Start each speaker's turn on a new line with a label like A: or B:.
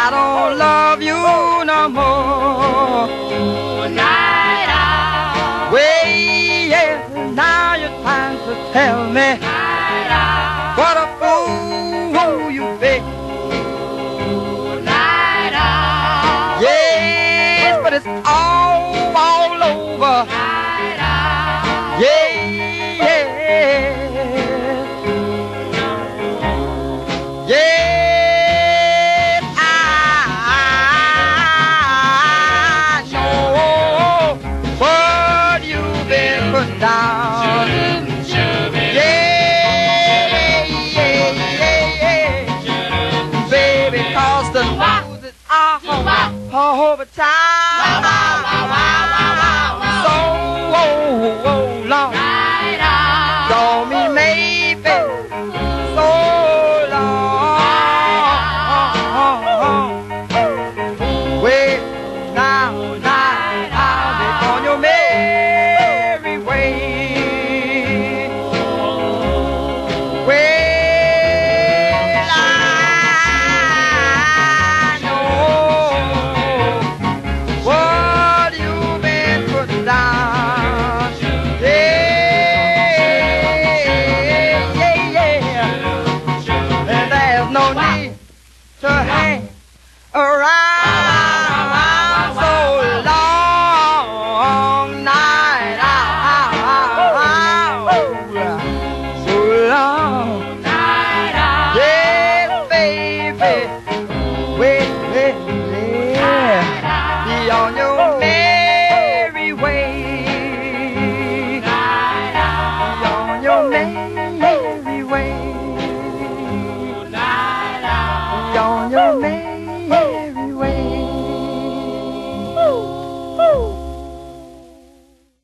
A: I don't love you no more.
B: Night owl.
A: Way, yes, now you're trying to tell me
B: Night owl.
A: what a fool you be.
B: Night owl.
A: Yes, but it's all over.
B: Night owl.
A: Yeah, yeah. Yes, I know what you've been put down. Yeah, baby, 'cause the news are all over town. So long, don't mean maybe so long. Wait now, I'll be on your merry way. Well, I know what you've been put down. Yeah. And there's no need to hang around.